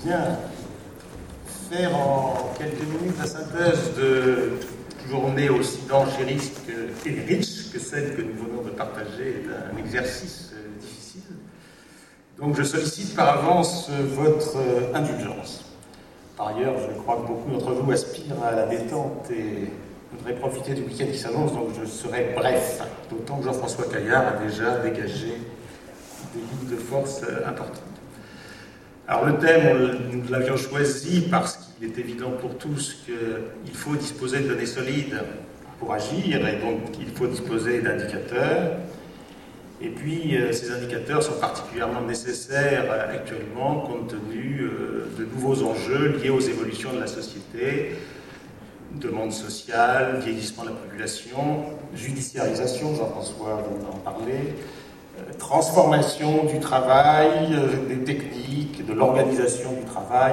Bien. Faire en quelques minutes la synthèse de journée aussi dense et riche que celle que nous venons de partager est un exercice difficile. Donc je sollicite par avance votre indulgence. Par ailleurs, je crois que beaucoup d'entre vous aspirent à la détente et voudraient profiter du week-end qui s'annonce, donc je serai bref, d'autant que Jean-François Caillard a déjà dégagé des lignes de force importantes. Alors le thème, nous l'avions choisi parce qu'il est évident pour tous qu'il faut disposer de données solides pour agir, et donc il faut disposer d'indicateurs. Et puis ces indicateurs sont particulièrement nécessaires actuellement compte tenu de nouveaux enjeux liés aux évolutions de la société, demande sociale, vieillissement de la population, judiciarisation, Jean-François vient d'en parler, transformation du travail, des techniques, de l'organisation du travail.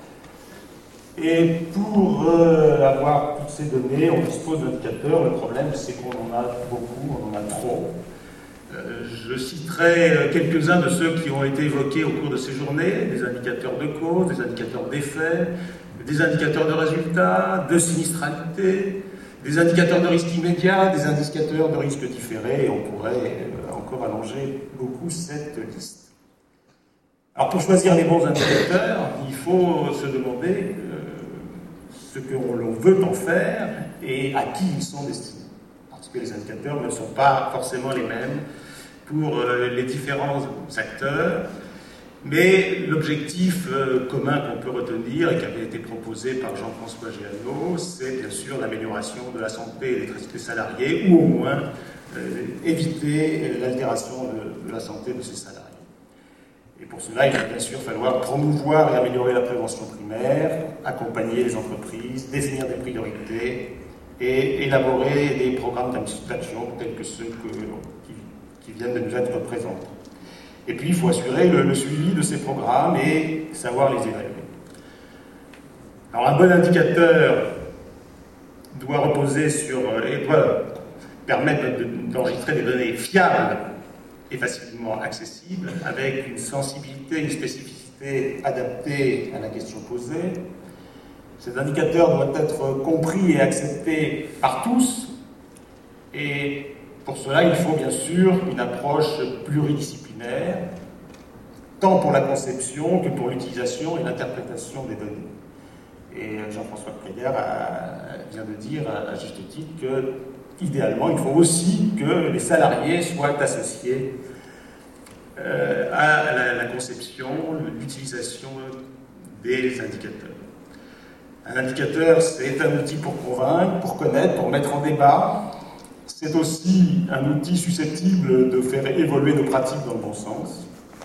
Et pour avoir toutes ces données, on dispose d'indicateurs. Le problème, c'est qu'on en a beaucoup, on en a trop. Je citerai quelques-uns de ceux qui ont été évoqués au cours de ces journées, des indicateurs de cause, des indicateurs d'effet, des indicateurs de résultats, de sinistralité, des indicateurs de risque immédiat, des indicateurs de risque différé, et on pourrait encore allonger beaucoup cette liste. Alors pour choisir les bons indicateurs, il faut se demander ce que l'on veut en faire et à qui ils sont destinés. Parce que les indicateurs ne sont pas forcément les mêmes pour les différents acteurs, mais l'objectif commun qu'on peut retenir et qui avait été proposé par Jean-François Géano, c'est bien sûr l'amélioration de la santé des salariés, ou au moins éviter l'altération de la santé de ces salariés. Et pour cela, il va bien sûr falloir promouvoir et améliorer la prévention primaire, accompagner les entreprises, définir des priorités et élaborer des programmes d'action tels que ceux qui viennent de nous être présentés. Et puis, il faut assurer le suivi de ces programmes et savoir les évaluer. Alors, un bon indicateur doit reposer sur et doit permettre d'enregistrer des données fiables et facilement accessibles, avec une sensibilité, une spécificité adaptée à la question posée. Cet indicateur doit être compris et accepté par tous, et pour cela, il faut bien sûr une approche pluridisciplinaire, tant pour la conception que pour l'utilisation et l'interprétation des données. Et Jean-François Caillard vient de dire, à juste titre, que idéalement, il faut aussi que les salariés soient associés à la conception, l'utilisation des indicateurs. Un indicateur, c'est un outil pour convaincre, pour connaître, pour mettre en débat. C'est aussi un outil susceptible de faire évoluer nos pratiques dans le bon sens.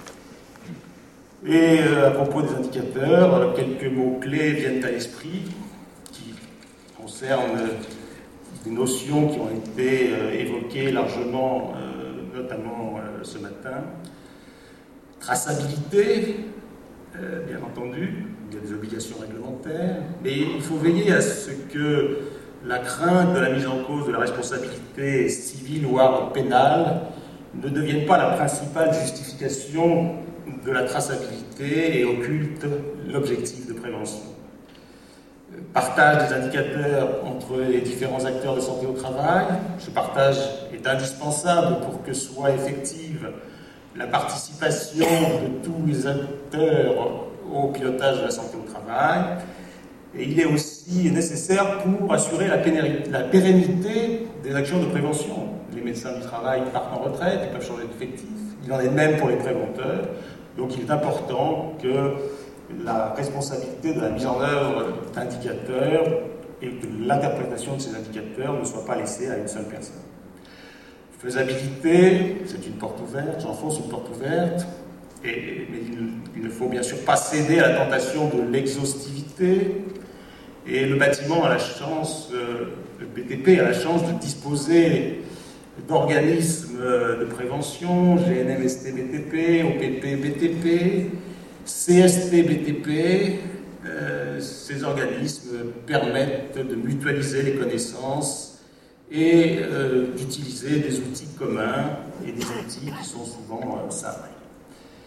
Et à propos des indicateurs, quelques mots-clés viennent à l'esprit qui concernent des notions qui ont été évoquées largement, notamment ce matin. Traçabilité, bien entendu, il y a des obligations réglementaires, mais il faut veiller à ce que la crainte de la mise en cause de la responsabilité civile voire pénale ne devienne pas la principale justification de la traçabilité et occulte l'objectif de prévention. Partage des indicateurs entre les différents acteurs de santé au travail. Ce partage est indispensable pour que soit effective la participation de tous les acteurs au pilotage de la santé au travail. Et il est aussi nécessaire pour assurer la pérennité des actions de prévention. Les médecins du travail partent en retraite, ils peuvent changer d'effectif. Il en est de même pour les préventeurs. Donc il est important que la responsabilité de la mise en œuvre d'indicateurs et de l'interprétation de ces indicateurs ne soit pas laissée à une seule personne. Faisabilité, c'est une porte ouverte, j'enfonce une porte ouverte, mais il ne faut bien sûr pas céder à la tentation de l'exhaustivité, et le bâtiment a la chance, le BTP a la chance de disposer d'organismes de prévention, GNMST BTP, OPP BTP, CST BTP. Ces organismes permettent de mutualiser les connaissances et d'utiliser des outils communs et des outils qui sont souvent simples.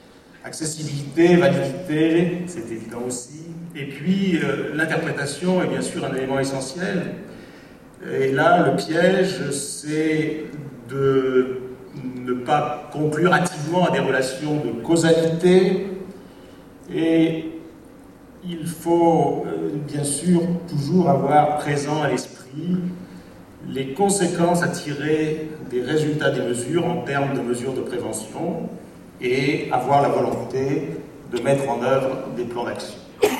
Accessibilité, validité, c'est évident aussi. Et puis, l'interprétation est bien sûr un élément essentiel. Et là, le piège, c'est de ne pas conclure activement à des relations de causalité. Et il faut, bien sûr, toujours avoir présent à l'esprit les conséquences à tirer des résultats des mesures en termes de mesures de prévention et avoir la volonté de mettre en œuvre des plans d'action.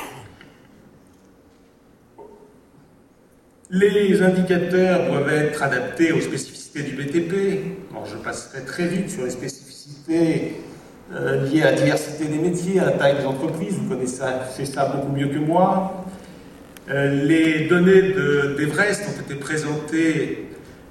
Les indicateurs doivent être adaptés aux spécificités du BTP. Alors, je passerai très vite sur les spécificités liées à la diversité des métiers, à la taille des entreprises. Vous connaissez ça beaucoup mieux que moi. Les données d'Everest ont été présentées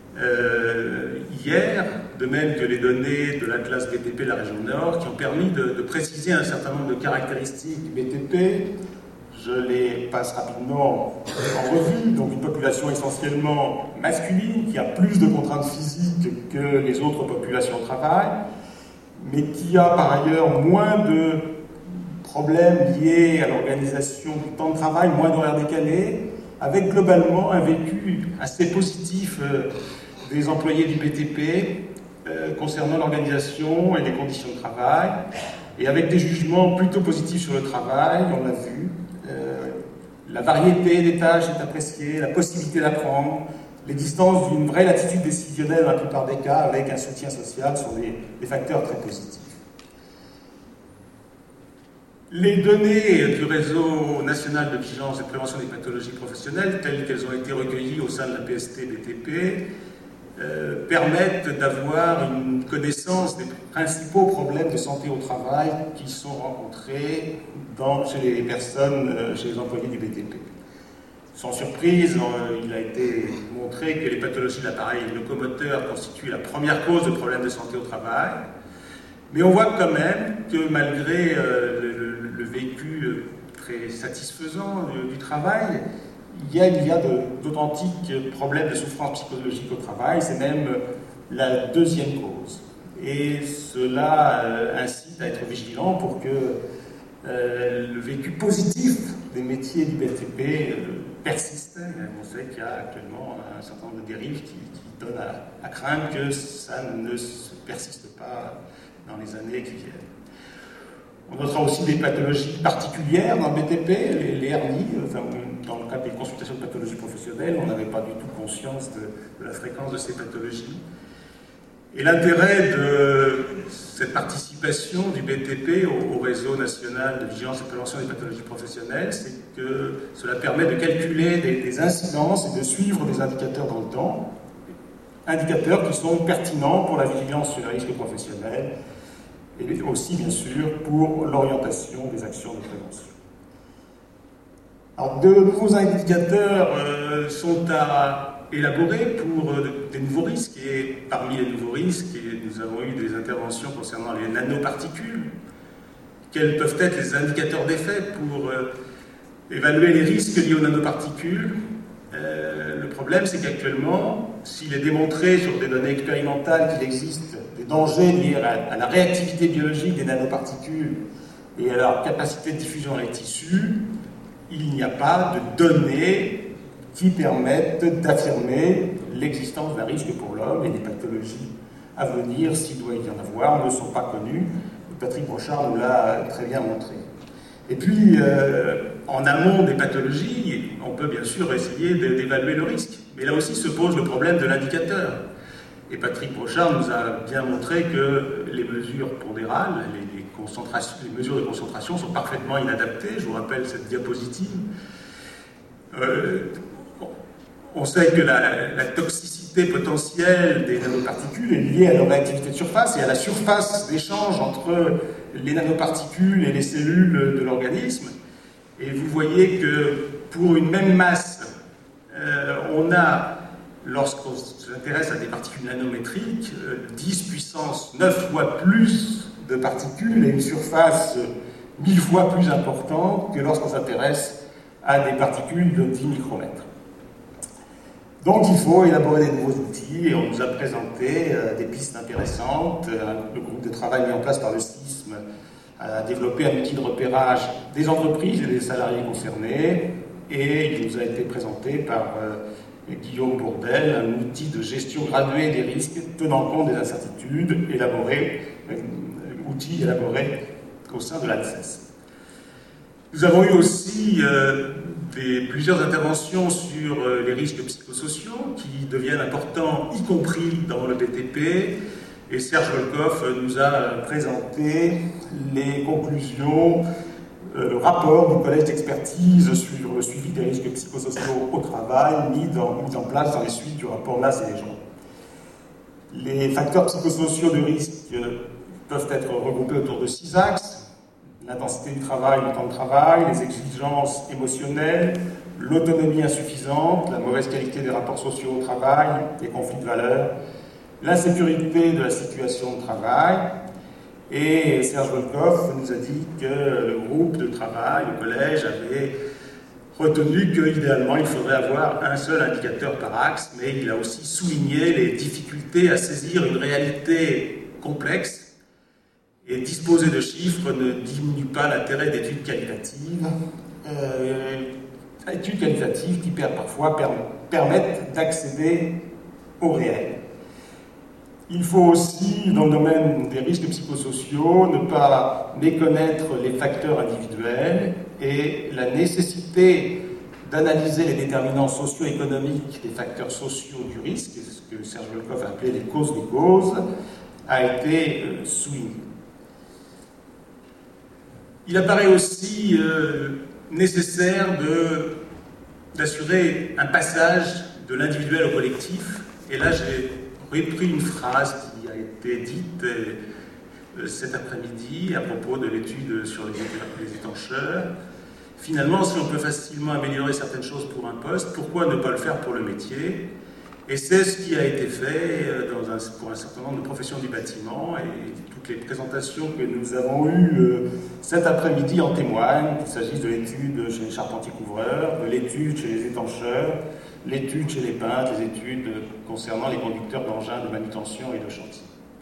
hier, de même que les données de l'Atlas BTP de la région Nord, qui ont permis de préciser un certain nombre de caractéristiques du BTP. Je les passe rapidement en revue. Donc une population essentiellement masculine, qui a plus de contraintes physiques que les autres populations au travail, mais qui a par ailleurs moins de problèmes liés à l'organisation du temps de travail, moins d'horaires décalés, avec globalement un vécu assez positif des employés du BTP concernant l'organisation et les conditions de travail, et avec des jugements plutôt positifs sur le travail, on l'a vu. La variété des tâches est appréciée, la possibilité d'apprendre, l'existence d'une vraie latitude décisionnelle dans la plupart des cas, avec un soutien social sont des facteurs très positifs. Les données du réseau national de vigilance et de prévention des pathologies professionnelles, telles qu'elles ont été recueillies au sein de la PST-BTP, permettent d'avoir une connaissance des principaux problèmes de santé au travail qui sont rencontrés chez les personnes, chez les employés du BTP. Sans surprise, il a été montré que les pathologies de l'appareil locomoteur constituent la première cause de problèmes de santé au travail, mais on voit quand même que malgré le vécu très satisfaisant du travail, il y a d'authentiques problèmes de souffrance psychologique au travail, c'est même la deuxième cause. Et cela incite à être vigilant pour que le vécu positif des métiers du BTP persiste. On sait qu'il y a actuellement un certain nombre de dérives qui donnent à craindre que ça ne se persiste pas dans les années qui viennent. On notera aussi des pathologies particulières dans le BTP, les hernies. Dans le cadre des consultations de pathologie professionnelle, on n'avait pas du tout conscience de la fréquence de ces pathologies. Et l'intérêt de cette participation du BTP au réseau national de vigilance et de prévention des pathologies professionnelles, c'est que cela permet de calculer des incidences et de suivre des indicateurs dans le temps, indicateurs qui sont pertinents pour la vigilance sur les risques professionnels et aussi, bien sûr, pour l'orientation des actions de prévention. Alors, de nouveaux indicateurs sont à élaborer pour des nouveaux risques, et parmi les nouveaux risques, nous avons eu des interventions concernant les nanoparticules. Quels peuvent être les indicateurs d'effet pour évaluer les risques liés aux nanoparticules? Le problème, c'est qu'actuellement, s'il est démontré sur des données expérimentales qu'il existe des dangers liés à la réactivité biologique des nanoparticules et à leur capacité de diffusion dans les tissus, il n'y a pas de données qui permettent d'affirmer l'existence d'un risque pour l'homme, et les pathologies à venir, s'il doit y en avoir, ne sont pas connues. Patrick Brochard nous l'a très bien montré. Et puis, en amont des pathologies, on peut bien sûr essayer d'évaluer le risque. Mais là aussi se pose le problème de l'indicateur. Et Patrick Brochard nous a bien montré que les mesures pondérales, les mesures de concentration sont parfaitement inadaptées. Je vous rappelle cette diapositive. On sait que la toxicité potentielle des nanoparticules est liée à leur réactivité de surface et à la surface d'échange entre les nanoparticules et les cellules de l'organisme. Et vous voyez que pour une même masse, on a, lorsqu'on s'intéresse à des particules nanométriques, 10 puissance 9 fois plus de particules et une surface 1000 fois plus importante que lorsqu'on s'intéresse à des particules de 10 micromètres. Donc il faut élaborer des nouveaux outils, et on nous a présenté des pistes intéressantes. Le groupe de travail mis en place par le CISM a développé un outil de repérage des entreprises et des salariés concernés, et il nous a été présenté par Guillaume Bourdel, un outil de gestion graduée des risques tenant compte des incertitudes, outil élaboré au sein de l'ANSES. Nous avons eu aussi plusieurs interventions sur les risques psychosociaux qui deviennent importants, y compris dans le BTP, et Serge Volkoff nous a présenté les conclusions, le rapport du collège d'expertise sur le suivi des risques psychosociaux au travail mis en place dans les suites du rapport LAS et les gens. Les facteurs psychosociaux de risque peuvent être regroupés autour de 6 axes: l'intensité du travail, le temps de travail, les exigences émotionnelles, l'autonomie insuffisante, la mauvaise qualité des rapports sociaux au travail, les conflits de valeurs, l'insécurité de la situation de travail. Et Serge Volkoff nous a dit que le groupe de travail, le collège, avait retenu qu'idéalement il faudrait avoir un seul indicateur par axe, mais il a aussi souligné les difficultés à saisir une réalité complexe, et disposer de chiffres ne diminue pas l'intérêt d'études qualitatives, qui parfois permettent d'accéder au réel. Il faut aussi, dans le domaine des risques psychosociaux, ne pas méconnaître les facteurs individuels et la nécessité d'analyser les déterminants socio-économiques des facteurs sociaux du risque, ce que Serge Volkoff a appelé les causes des causes, a été souligné. Il apparaît aussi nécessaire d'assurer un passage de l'individuel au collectif, et là j'ai repris une phrase qui a été dite cet après-midi à propos de l'étude sur les étancheurs. Finalement, si on peut facilement améliorer certaines choses pour un poste, pourquoi ne pas le faire pour le métier? Et c'est ce qui a été fait pour un certain nombre de professions du bâtiment, et toutes les présentations que nous avons eues cet après-midi en témoignent, qu'il s'agisse de l'étude chez les charpentiers-couvreurs, de l'étude chez les étancheurs, l'étude chez les peintres, les études concernant les conducteurs d'engins de manutention et de chantier.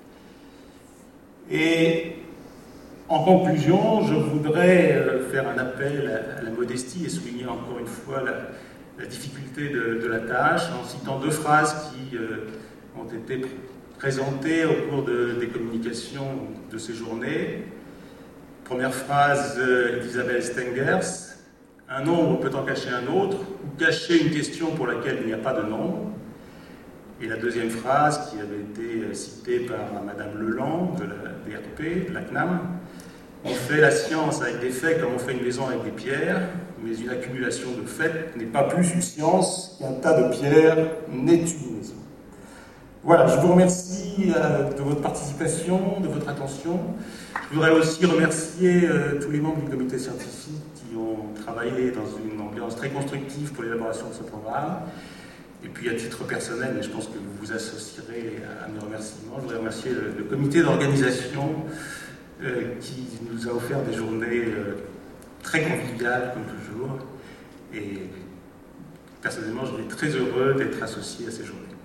Et en conclusion, je voudrais faire un appel à la modestie et souligner encore une fois la difficulté de la tâche en citant 2 phrases qui ont été présentées au cours des communications de ces journées. Première phrase d'Isabelle Stengers: un nombre peut en cacher un autre, ou cacher une question pour laquelle il n'y a pas de nombre. Et la deuxième phrase, qui avait été citée par Madame Leland de la DRP, de la CNAM: on fait la science avec des faits comme on fait une maison avec des pierres, mais une accumulation de faits n'est pas plus une science qu'un tas de pierres n'est une maison. Voilà, je vous remercie de votre participation, de votre attention. Je voudrais aussi remercier tous les membres du comité scientifique qui ont travaillé dans une ambiance très constructive pour l'élaboration de ce programme. Et puis à titre personnel, mais je pense que vous vous associerez à mes remerciements, je voudrais remercier le comité d'organisation qui nous a offert des journées très conviviales, comme toujours. Et personnellement, je suis très heureux d'être associé à ces journées.